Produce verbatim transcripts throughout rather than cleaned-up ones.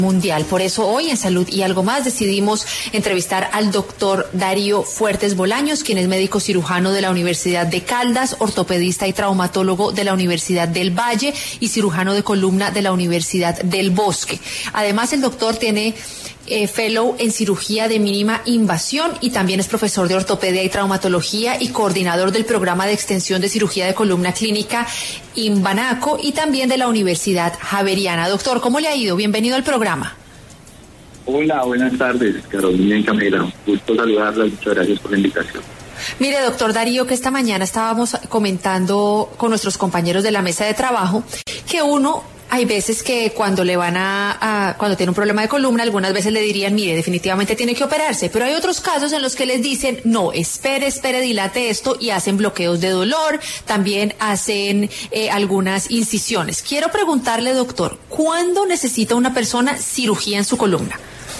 mundial. Por eso hoy en Salud y Algo Más decidimos entrevistar al doctor Darío Fuertes Bolaños, quien es médico cirujano de la Universidad de Caldas, ortopedista y traumatólogo de la Universidad del Valle y cirujano de columna de la Universidad del Bosque. Además, el doctor tiene eh, fellow en cirugía de mínima invasión y también es profesor de ortopedia y traumatología y coordinador del programa de extensión de cirugía de columna clínica Imbanaco y también de la Universidad Javeriana. Doctor, ¿cómo le ha ido? Bienvenido al programa. Hola, buenas tardes, Carolina y Camila. Gusto saludarlas, muchas gracias por la invitación. Mire, doctor Darío, que esta mañana estábamos comentando con nuestros compañeros de la mesa de trabajo que uno, hay veces que cuando le van a, a, cuando tiene un problema de columna, algunas veces le dirían, mire, definitivamente tiene que operarse, pero hay otros casos en los que les dicen, no, espere, espere, dilate esto y hacen bloqueos de dolor, también hacen eh, algunas incisiones. Quiero preguntarle, doctor, ¿cuándo necesita una persona cirugía en su columna?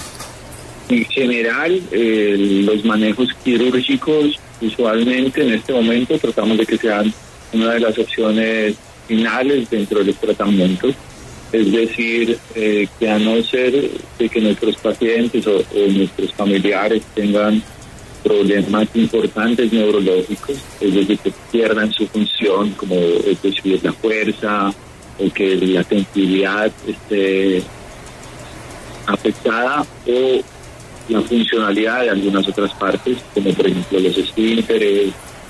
En general, eh, los manejos quirúrgicos, usualmente en este momento tratamos de que sean una de las opciones finales dentro de los tratamientos, es decir, eh, que a no ser de que nuestros pacientes o, o nuestros familiares tengan problemas importantes neurológicos, es decir, que pierdan su función, como es decir, la fuerza o que la sensibilidad esté afectada o la funcionalidad de algunas otras partes, como por ejemplo los esfínteres,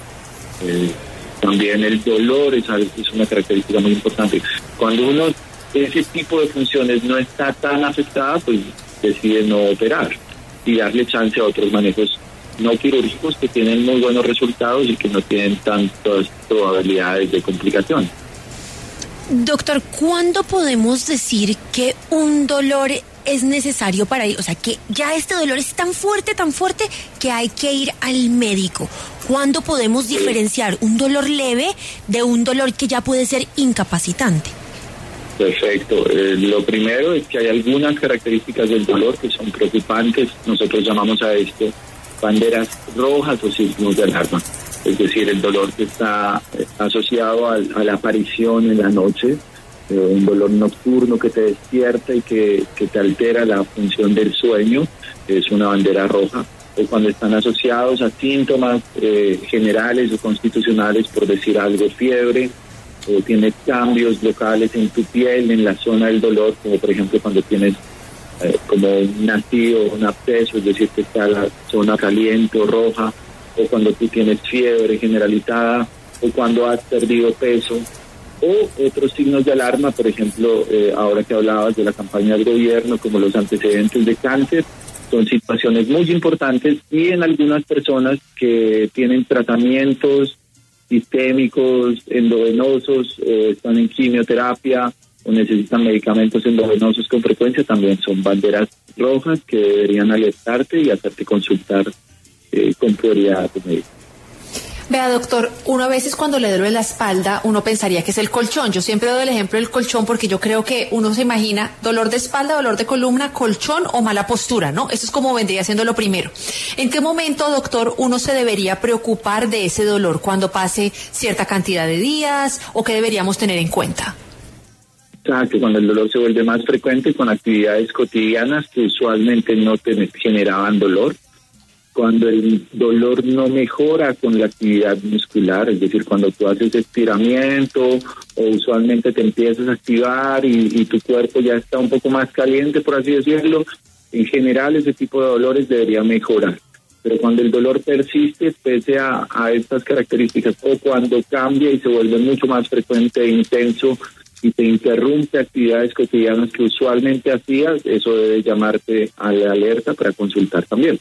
eh, también el dolor es, es una característica muy importante. Cuando uno, ese tipo de funciones no está tan afectada, pues decide no operar y darle chance a otros manejos no quirúrgicos que tienen muy buenos resultados y que no tienen tantas probabilidades de complicación. Doctor, ¿cuándo podemos decir que un dolor es necesario para ir? O sea, que ya este dolor es tan fuerte, tan fuerte, que hay que ir al médico. ¿Cuándo podemos diferenciar un dolor leve de un dolor que ya puede ser incapacitante? Perfecto. Eh, lo primero es que hay algunas características del dolor que son preocupantes. Nosotros llamamos a esto banderas rojas o signos de alarma. Es decir, el dolor que está asociado a, a la aparición en la noche, eh, un dolor nocturno que te despierta y que, que te altera la función del sueño, es una bandera roja. O cuando están asociados a síntomas eh, generales o constitucionales, por decir algo, fiebre, o tienes cambios locales en tu piel, en la zona del dolor, como por ejemplo cuando tienes eh, como un nacido, un absceso, es decir, que está la zona caliente o roja, o cuando tú tienes fiebre generalizada, o cuando has perdido peso, o otros signos de alarma, por ejemplo, eh, ahora que hablabas de la campaña del gobierno, como los antecedentes de cáncer, son situaciones muy importantes y en algunas personas que tienen tratamientos sistémicos, endovenosos, o están en quimioterapia o necesitan medicamentos endovenosos con frecuencia, también son banderas rojas que deberían alertarte y hacerte consultar eh, con prioridad a tu médico. Vea, doctor, uno a veces cuando le duele la espalda, uno pensaría que es el colchón. Yo siempre doy el ejemplo del colchón porque yo creo que uno se imagina dolor de espalda, dolor de columna, colchón o mala postura, ¿no? Eso es como vendría siendo lo primero. ¿En qué momento, doctor, uno se debería preocupar de ese dolor? ¿Cuando pase cierta cantidad de días o qué deberíamos tener en cuenta? Exacto, cuando el dolor se vuelve más frecuente con actividades cotidianas que usualmente no te generaban dolor. Cuando el dolor no mejora con la actividad muscular, es decir, cuando tú haces estiramiento o usualmente te empiezas a activar y, y tu cuerpo ya está un poco más caliente, por así decirlo, en general ese tipo de dolores debería mejorar. Pero cuando el dolor persiste pese a, a estas características o cuando cambia y se vuelve mucho más frecuente e intenso y te interrumpe actividades cotidianas que usualmente hacías, eso debe llamarte a la alerta para consultar también.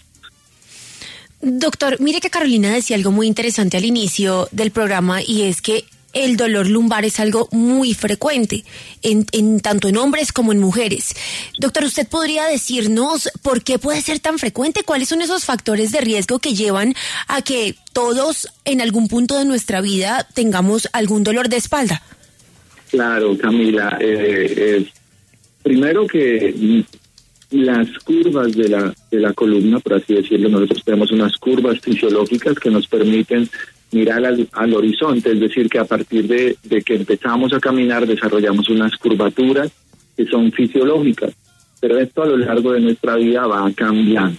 Doctor, mire que Carolina decía algo muy interesante al inicio del programa y es que el dolor lumbar es algo muy frecuente, en, en tanto en hombres como en mujeres. Doctor, ¿usted podría decirnos por qué puede ser tan frecuente? ¿Cuáles son esos factores de riesgo que llevan a que todos en algún punto de nuestra vida tengamos algún dolor de espalda? Claro, Camila. Eh, eh, primero que las curvas de la de la columna, por así decirlo, nosotros tenemos unas curvas fisiológicas que nos permiten mirar al, al horizonte, es decir, que a partir de, de que empezamos a caminar desarrollamos unas curvaturas que son fisiológicas. pero esto a lo largo de nuestra vida va cambiando.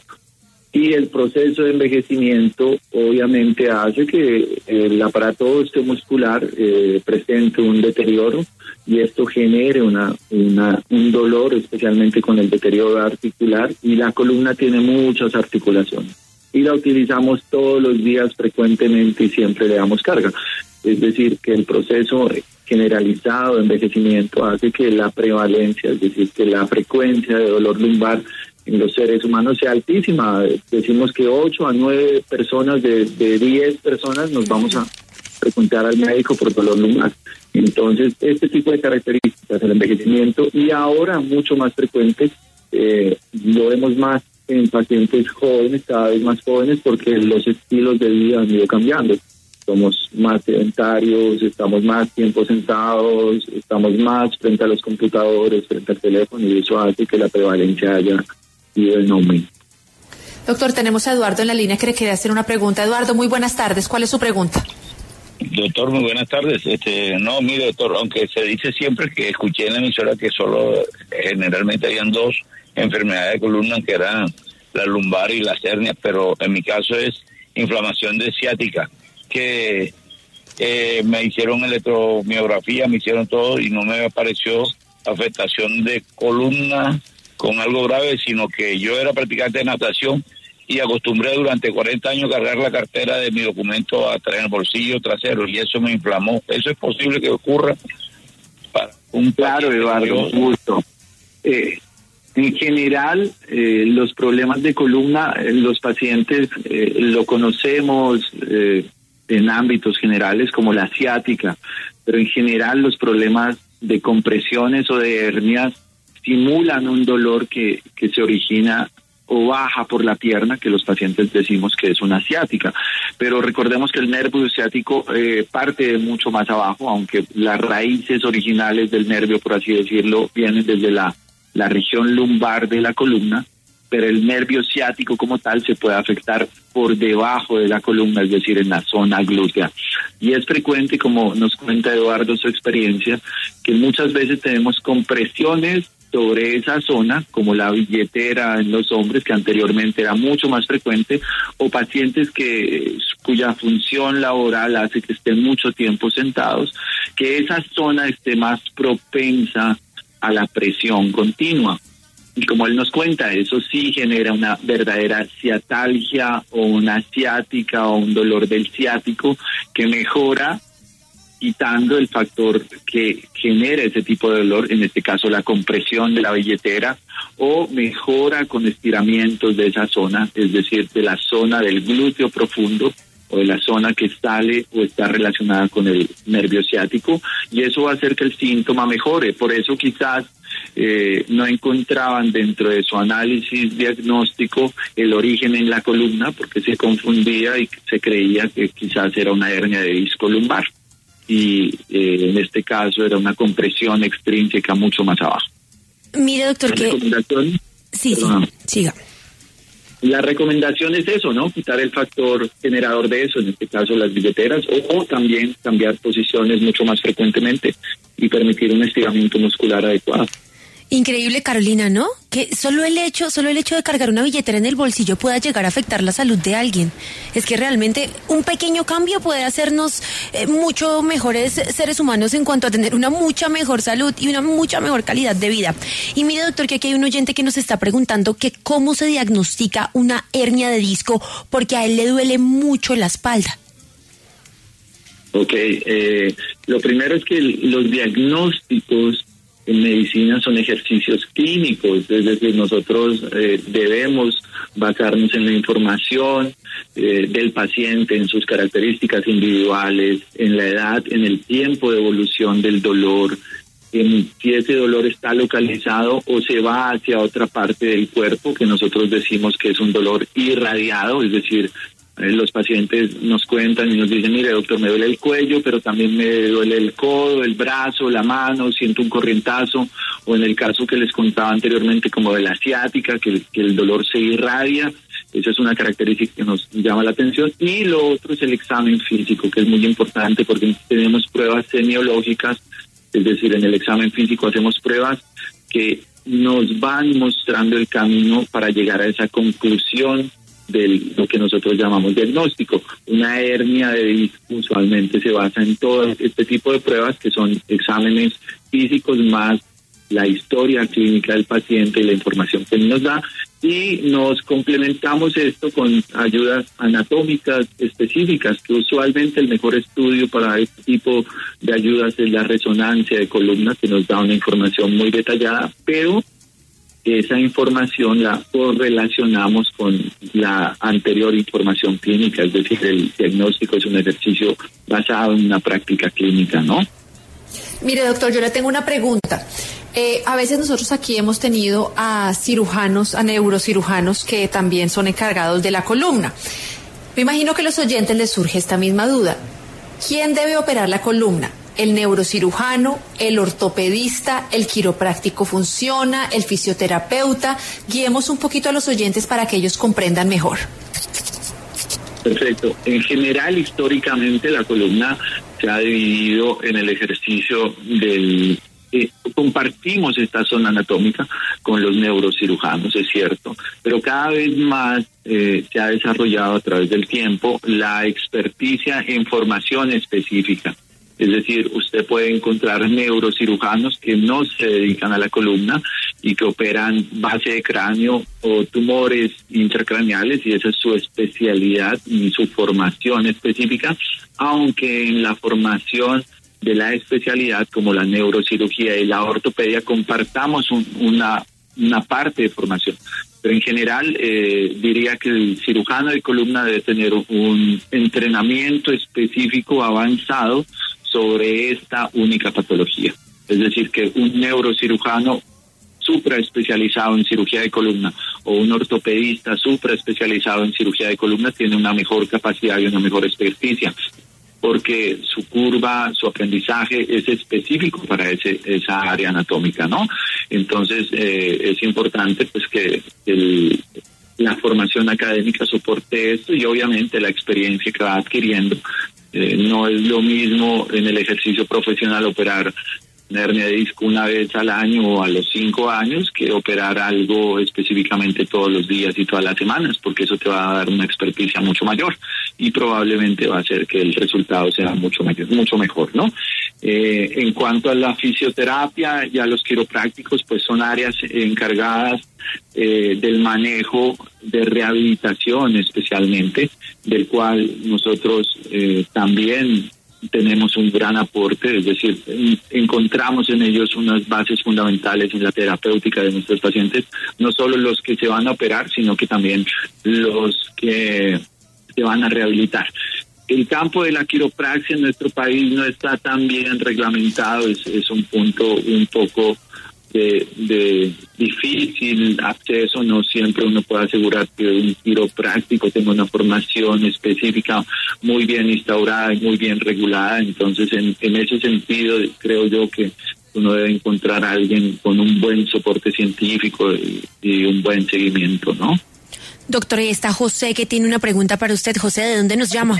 Y el proceso de envejecimiento obviamente hace que el aparato osteomuscular eh, presente un deterioro y esto genere una, una un dolor, especialmente con el deterioro articular, y la columna tiene muchas articulaciones. Y la utilizamos todos los días frecuentemente y siempre le damos carga. Es decir, que el proceso generalizado de envejecimiento hace que la prevalencia, es decir, que la frecuencia de dolor lumbar en los seres humanos sea altísima. Decimos que ocho a nueve personas de, de diez personas nos vamos a frecuentar al médico por dolor lumbar. Entonces, este tipo de características, el envejecimiento, y ahora mucho más frecuente, eh, lo vemos más en pacientes jóvenes, cada vez más jóvenes, porque los estilos de vida han ido cambiando. Somos más sedentarios, estamos más tiempo sentados, estamos más frente a los computadores, frente al teléfono, y eso hace que la prevalencia haya ido en aumento. Doctor, tenemos a Eduardo en la línea que le quiere hacer una pregunta. Eduardo, muy buenas tardes. ¿Cuál es su pregunta? Doctor, muy buenas tardes. Este, no, mire, doctor, aunque se dice siempre que escuché en la emisora que solo generalmente habían dos enfermedades de columna, que eran la lumbar y las hernias, pero en mi caso es inflamación de ciática, que eh, me hicieron electromiografía, me hicieron todo y no me apareció afectación de columna con algo grave, sino que yo era practicante de natación y acostumbré durante cuarenta años cargar la cartera de mi documento a traer en el bolsillo trasero y eso me inflamó. ¿Eso es posible que ocurra para un Claro, Eduardo, un gusto. Eh, en general, eh, los problemas de columna, eh, los pacientes eh, lo conocemos eh, en ámbitos generales como la ciática, pero en general los problemas de compresiones o de hernias simulan un dolor que, que se origina o baja por la pierna, que los pacientes decimos que es una ciática. Pero recordemos que el nervio ciático eh, parte de mucho más abajo, aunque las raíces originales del nervio, por así decirlo, vienen desde la, la región lumbar de la columna, pero el nervio ciático como tal se puede afectar por debajo de la columna, es decir, en la zona glútea. Y es frecuente, como nos cuenta Eduardo su experiencia, que muchas veces tenemos compresiones sobre esa zona, como la billetera en los hombres, que anteriormente era mucho más frecuente, o pacientes que cuya función laboral hace que estén mucho tiempo sentados, que esa zona esté más propensa a la presión continua. Y como él nos cuenta, eso sí genera una verdadera ciatalgia o una ciática o un dolor del ciático que mejora quitando el factor que genera ese tipo de dolor, en este caso la compresión de la billetera, o mejora con estiramientos de esa zona, es decir, de la zona del glúteo profundo o de la zona que sale o está relacionada con el nervio ciático, y eso va a hacer que el síntoma mejore. Por eso quizás eh, no encontraban dentro de su análisis diagnóstico el origen en la columna, porque se confundía y se creía que quizás era una hernia de disco lumbar. Y eh, en este caso era una compresión extrínseca mucho más abajo. Mire, doctor, que... Sí, sí, siga. La recomendación es eso, ¿no? Quitar el factor generador de eso, en este caso las billeteras, o, o también cambiar posiciones mucho más frecuentemente y permitir un estiramiento muscular adecuado. Increíble, Carolina, ¿no? Que solo el hecho, solo el hecho de cargar una billetera en el bolsillo pueda llegar a afectar la salud de alguien. Es que realmente un pequeño cambio puede hacernos eh, mucho mejores seres humanos en cuanto a tener una mucha mejor salud y una mucha mejor calidad de vida. Y mire, doctor, que aquí hay un oyente que nos está preguntando que cómo se diagnostica una hernia de disco porque a él le duele mucho la espalda. Ok, eh, lo primero es que los diagnósticos en medicina son ejercicios clínicos, es decir, nosotros eh, debemos basarnos en la información eh, del paciente, en sus características individuales, en la edad, en el tiempo de evolución del dolor, en si ese dolor está localizado o se va hacia otra parte del cuerpo, que nosotros decimos que es un dolor irradiado, es decir, los pacientes nos cuentan y nos dicen, mire, doctor, me duele el cuello, pero también me duele el codo, el brazo, la mano, siento un corrientazo, o en el caso que les contaba anteriormente como de la ciática, que, que el dolor se irradia. Esa es una característica que nos llama la atención. Y lo otro es el examen físico, que es muy importante porque tenemos pruebas semiológicas, es decir, en el examen físico hacemos pruebas que nos van mostrando el camino para llegar a esa conclusión de lo que nosotros llamamos diagnóstico. Una hernia de disco usualmente se basa en todo este tipo de pruebas que son exámenes físicos más la historia clínica del paciente y la información que nos da, y nos complementamos esto con ayudas anatómicas específicas, que usualmente el mejor estudio para este tipo de ayudas es la resonancia de columna, que nos da una información muy detallada, pero esa información la correlacionamos con la anterior información clínica, es decir, el diagnóstico es un ejercicio basado en una práctica clínica, ¿no? Mire, doctor, yo le tengo una pregunta. Eh, a veces nosotros aquí hemos tenido a cirujanos, a neurocirujanos que también son encargados de la columna. Me imagino que a los oyentes les surge esta misma duda. ¿Quién debe operar la columna? ¿El neurocirujano, el ortopedista, el quiropráctico funciona, el fisioterapeuta? Guiemos un poquito a los oyentes para que ellos comprendan mejor. Perfecto. En general, históricamente, la columna se ha dividido en el ejercicio del... Eh, compartimos esta zona anatómica con los neurocirujanos, es cierto, pero cada vez más eh, se ha desarrollado a través del tiempo la experticia en formación específica. Es decir, usted puede encontrar neurocirujanos que no se dedican a la columna y que operan base de cráneo o tumores intracraneales, y esa es su especialidad y su formación específica, aunque en la formación de la especialidad como la neurocirugía y la ortopedia compartamos un, una, una parte de formación. Pero en general eh, diría que el cirujano de columna debe tener un entrenamiento específico avanzado sobre esta única patología. Es decir, que un neurocirujano supraespecializado en cirugía de columna o un ortopedista supraespecializado en cirugía de columna tiene una mejor capacidad y una mejor experticia, porque su curva, su aprendizaje es específico para ese esa área anatómica, ¿no? Entonces, eh, es importante pues que el, la formación académica soporte esto, y obviamente la experiencia que va adquiriendo. Eh, no es lo mismo en el ejercicio profesional operar una hernia de disco una vez al año o a los cinco años que operar algo específicamente todos los días y todas las semanas, porque eso te va a dar una experticia mucho mayor y probablemente va a hacer que el resultado sea mucho mayor, mucho mejor, ¿no? Eh, en cuanto a la fisioterapia y a los quiroprácticos, pues son áreas encargadas eh, del manejo de rehabilitación especialmente, del cual nosotros eh, también tenemos un gran aporte, es decir, encontramos en ellos unas bases fundamentales en la terapéutica de nuestros pacientes, no solo los que se van a operar, sino que también los que se van a rehabilitar. El campo de la quiropraxia en nuestro país no está tan bien reglamentado, es, es un punto un poco de, de difícil acceso, no siempre uno puede asegurar que un quiropráctico tenga una formación específica muy bien instaurada y muy bien regulada. Entonces, en, en ese sentido, creo yo que uno debe encontrar a alguien con un buen soporte científico y, y un buen seguimiento, ¿no? Doctor, ahí está José, que tiene una pregunta para usted. José, ¿de dónde nos llama?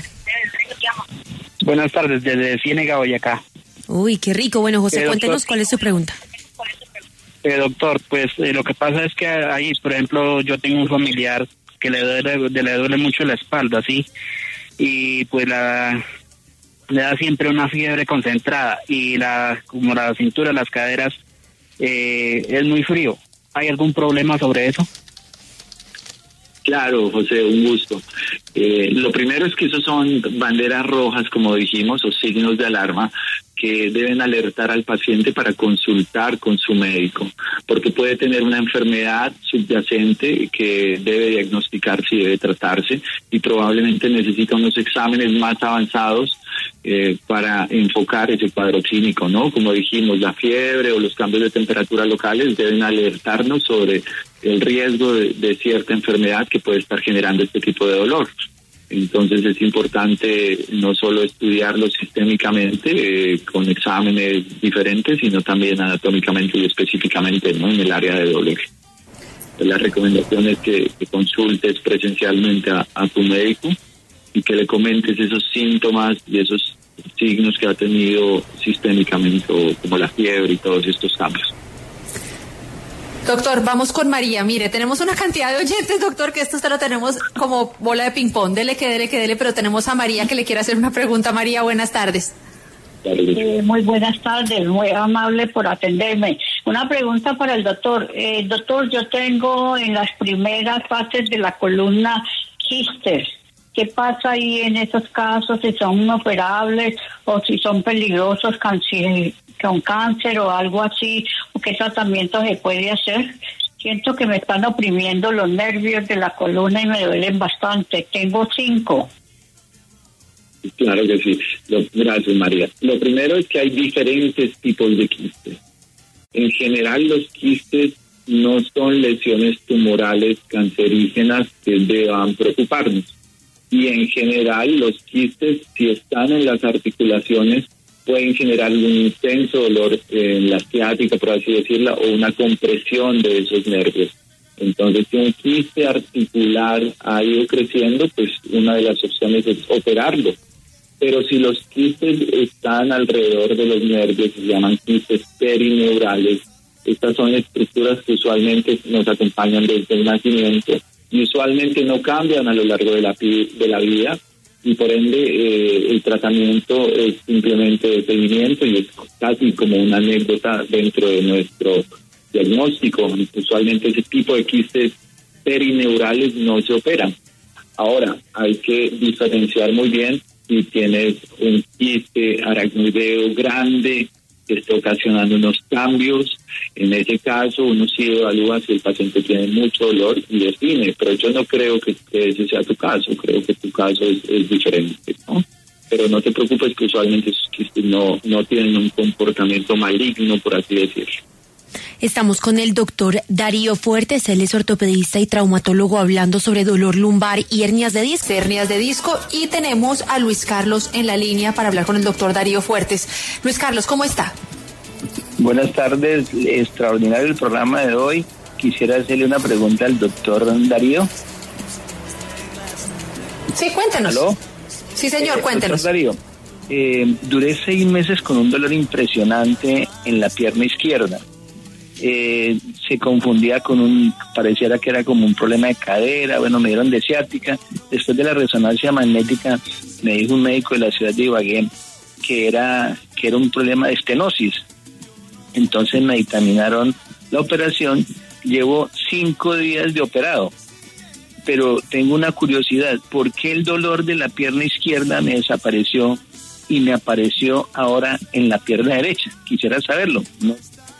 Buenas tardes, desde Ciénega, Boyacá. Uy, qué rico. Bueno, José, eh, cuéntenos doctor, cuál es su pregunta. Eh, doctor, pues eh, lo que pasa es que ahí, por ejemplo, yo tengo un familiar que le duele, le duele mucho la espalda, ¿sí? Y pues la le da siempre una fiebre concentrada y la como la cintura, las caderas, eh, es muy frío. ¿Hay algún problema sobre eso? Claro, José, un gusto. Eh, lo primero es que esos son banderas rojas, como dijimos, o signos de alarma que deben alertar al paciente para consultar con su médico, porque puede tener una enfermedad subyacente que debe diagnosticarse y debe tratarse, y probablemente necesita unos exámenes más avanzados eh, para enfocar ese cuadro clínico, ¿no? Como dijimos, la fiebre o los cambios de temperatura locales deben alertarnos sobre el riesgo de, de cierta enfermedad que puede estar generando este tipo de dolor. Entonces es importante no solo estudiarlo sistémicamente eh, con exámenes diferentes, sino también anatómicamente y específicamente, ¿no?, en el área de dolor. La recomendación es que, que consultes presencialmente a, a tu médico y que le comentes esos síntomas y esos signos que ha tenido sistémicamente, o como la fiebre y todos estos cambios. Doctor, vamos con María. Mire, tenemos una cantidad de oyentes, doctor, que esto usted lo tenemos como bola de ping-pong. Dele, que dele, que dele, pero tenemos a María que le quiere hacer una pregunta. María, buenas tardes. Eh, muy buenas tardes, muy amable por atenderme. Una pregunta para el doctor. Eh, doctor, yo tengo en las primeras fases de la columna quistes. ¿Qué pasa ahí en esos casos? Si son operables o si son peligrosos cáncer, con cáncer o algo así, o qué tratamiento se puede hacer. Siento que me están oprimiendo los nervios de la columna y me duelen bastante. Tengo cinco. Claro que sí. Lo, gracias, María. Lo primero es que hay diferentes tipos de quistes. En general, los quistes no son lesiones tumorales cancerígenas que deban preocuparnos. Y en general, los quistes, si están en las articulaciones, pueden generar un intenso dolor en la ciática, por así decirlo, o una compresión de esos nervios. Entonces, si un quiste articular ha ido creciendo, pues una de las opciones es operarlo. Pero si los quistes están alrededor de los nervios, se llaman quistes perineurales. Estas son estructuras que usualmente nos acompañan desde el nacimiento y usualmente no cambian a lo largo de la, de la vida. Y por ende eh, el tratamiento es simplemente de seguimiento y es casi como una anécdota dentro de nuestro diagnóstico. Usualmente ese tipo de quistes perineurales no se operan. Ahora, hay que diferenciar muy bien si tienes un quiste aracnoideo grande que está ocasionando unos cambios. En ese caso, uno sí evalúa si el paciente tiene mucho dolor y define, pero yo no creo que, que ese sea tu caso, creo que tu caso es, es diferente, ¿no? Pero no te preocupes que usualmente esos quistes no, no tienen un comportamiento maligno, por así decirlo. Estamos con el doctor Darío Fuertes, él es ortopedista y traumatólogo hablando sobre dolor lumbar y hernias de disco. Hernias de disco y tenemos a Luis Carlos en la línea para hablar con el doctor Darío Fuertes. Luis Carlos, ¿cómo está? Buenas tardes, extraordinario el programa de hoy. Quisiera hacerle una pregunta al doctor Darío. Sí, cuéntenos. ¿Aló? Sí, señor, eh, cuéntenos. Doctor Darío, eh, duré seis meses con un dolor impresionante en la pierna izquierda. Eh, se confundía con un, pareciera que era como un problema de cadera, bueno, me dieron de ciática. Después de la resonancia magnética me dijo un médico de la ciudad de Ibagué que era, que era un problema de estenosis. Entonces me dictaminaron la operación, llevo cinco días de operado, pero tengo una curiosidad, ¿por qué el dolor de la pierna izquierda me desapareció y me apareció ahora en la pierna derecha? Quisiera saberlo, ¿no?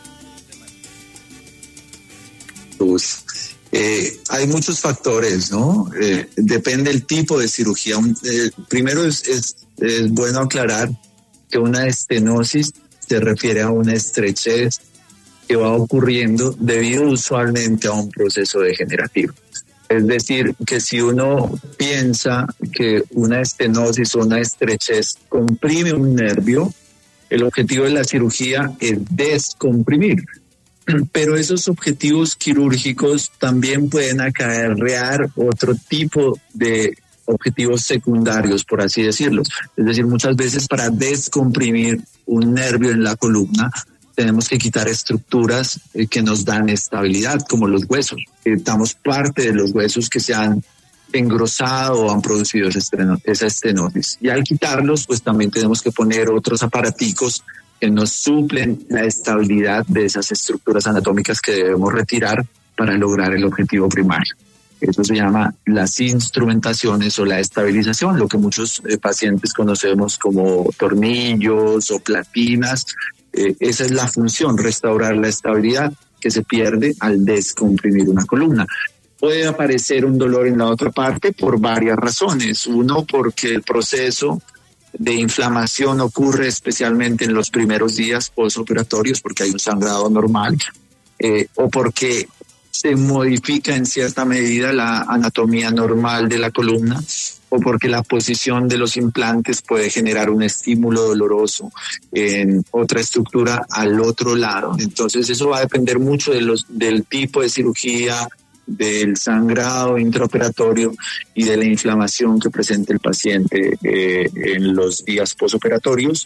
Eh, hay muchos factores, ¿no? Eh, depende del tipo de cirugía. Eh, primero es, es, es bueno aclarar que una estenosis se refiere a una estrechez que va ocurriendo debido usualmente a un proceso degenerativo. Es decir, que si uno piensa que una estenosis o una estrechez comprime un nervio, el objetivo de la cirugía es descomprimir. Pero esos objetivos quirúrgicos también pueden acarrear otro tipo de objetivos secundarios, por así decirlo. Es decir, muchas veces para descomprimir un nervio en la columna tenemos que quitar estructuras eh, que nos dan estabilidad, como los huesos. Quitamos parte de los huesos que se han engrosado o han producido esa, estreno, esa estenosis. Y al quitarlos, pues también tenemos que poner otros aparaticos que nos suplen la estabilidad de esas estructuras anatómicas que debemos retirar para lograr el objetivo primario. Eso se llama las instrumentaciones o la estabilización, lo que muchos eh, pacientes conocemos como tornillos o platinas. Eh, esa es la función, restaurar la estabilidad que se pierde al descomprimir una columna. Puede aparecer un dolor en la otra parte por varias razones. Uno, porque el proceso de inflamación ocurre especialmente en los primeros días postoperatorios porque hay un sangrado normal, eh, o porque se modifica en cierta medida la anatomía normal de la columna, o porque la posición de los implantes puede generar un estímulo doloroso en otra estructura al otro lado. Entonces eso va a depender mucho de los, del tipo de cirugía, del sangrado intraoperatorio y de la inflamación que presente el paciente eh, en los días posoperatorios.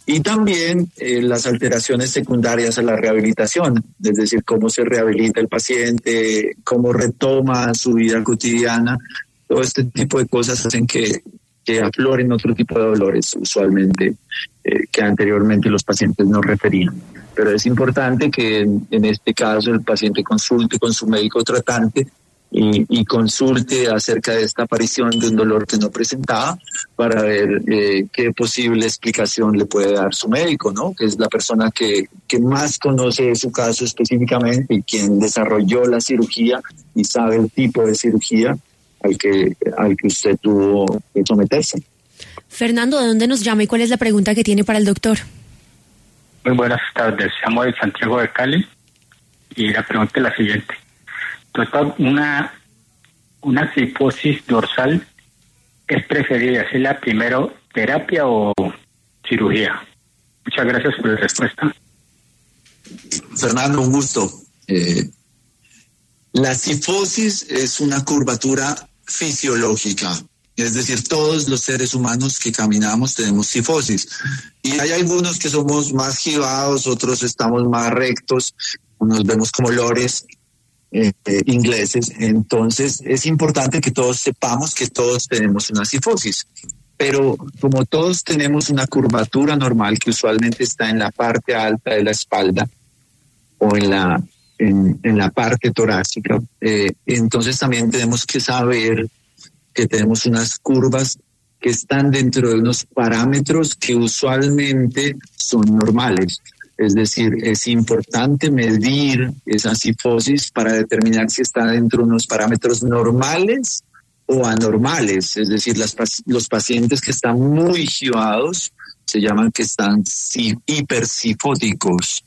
Y también eh, las alteraciones secundarias a la rehabilitación, es decir, cómo se rehabilita el paciente, cómo retoma su vida cotidiana. Todo este tipo de cosas hacen que, que afloren otro tipo de dolores usualmente eh, que anteriormente los pacientes no referían. Pero es importante que en, en este caso el paciente consulte con su médico tratante y, y consulte acerca de esta aparición de un dolor que no presentaba para ver eh, qué posible explicación le puede dar su médico, ¿no? Que es la persona que, que más conoce su caso específicamente y quien desarrolló la cirugía y sabe el tipo de cirugía al que, al que usted tuvo que someterse. Fernando, ¿de dónde nos llama y cuál es la pregunta que tiene para el doctor? Muy buenas tardes, llamo de Santiago de Cali y la pregunta es la siguiente. Doctor, una, una cifosis dorsal, ¿es preferible hacerla primero terapia o cirugía? Muchas gracias por la respuesta. Fernando, un gusto. Eh, la cifosis es una curvatura fisiológica, es decir, todos los seres humanos que caminamos tenemos cifosis. Y hay algunos que somos más jibados, otros estamos más rectos, nos vemos como lores eh, eh, ingleses. Entonces es importante que todos sepamos que todos tenemos una cifosis. Pero como todos tenemos una curvatura normal que usualmente está en la parte alta de la espalda o en la, en, en la parte torácica, eh, entonces también tenemos que saber que tenemos unas curvas que están dentro de unos parámetros que usualmente son normales. Es decir, es importante medir esa cifosis para determinar si está dentro de unos parámetros normales o anormales. Es decir, las, los pacientes que están muy jibados se llaman que están hipercifóticos.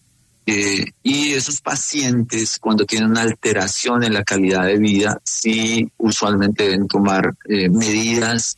Eh, y esos pacientes, cuando tienen una alteración en la calidad de vida, sí usualmente deben tomar eh, medidas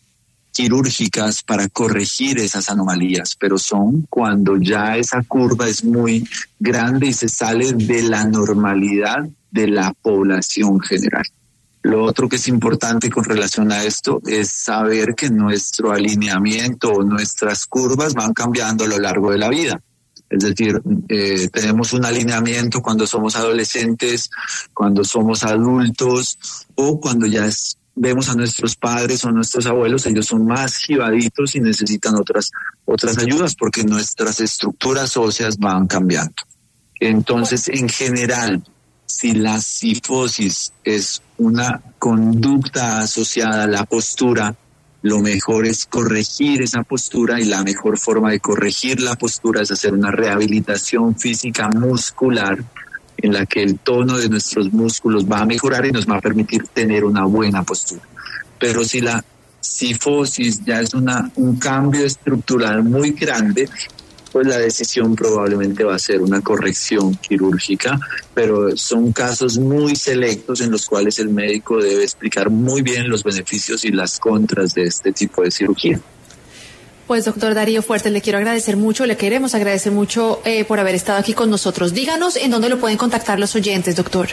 quirúrgicas para corregir esas anomalías, pero son cuando ya esa curva es muy grande y se sale de la normalidad de la población general. Lo otro que es importante con relación a esto es saber que nuestro alineamiento o nuestras curvas van cambiando a lo largo de la vida. Es decir, eh, tenemos un alineamiento cuando somos adolescentes, cuando somos adultos o cuando ya es, vemos a nuestros padres o nuestros abuelos, ellos son más jibaditos y necesitan otras, otras ayudas porque nuestras estructuras óseas van cambiando. Entonces, en general, si la cifosis es una conducta asociada a la postura, lo mejor es corregir esa postura y la mejor forma de corregir la postura es hacer una rehabilitación física muscular en la que el tono de nuestros músculos va a mejorar y nos va a permitir tener una buena postura. Pero si la cifosis ya es una, un cambio estructural muy grande, pues la decisión probablemente va a ser una corrección quirúrgica, pero son casos muy selectos en los cuales el médico debe explicar muy bien los beneficios y las contras de este tipo de cirugía. Pues doctor Darío Fuertes, le quiero agradecer mucho, le queremos agradecer mucho eh, por haber estado aquí con nosotros. Díganos en dónde lo pueden contactar los oyentes, doctor.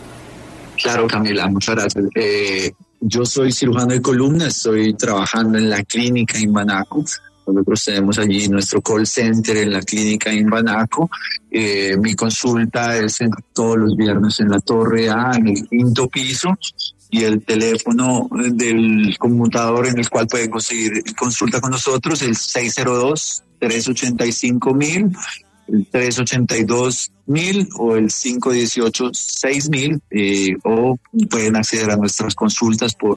Claro, Camila, muchas gracias. Eh, yo soy cirujano de columna, estoy trabajando en la clínica Imbanaco. Nosotros tenemos allí nuestro call center en la clínica Imbanaco. Eh, mi consulta es en, todos los viernes en la Torre A, en el quinto piso. Y el teléfono del conmutador en el cual pueden conseguir consulta con nosotros, el seis cero dos, tres ocho cinco mil, el tres ocho dos mil o el cinco uno ocho, seis mil, eh, o pueden acceder a nuestras consultas por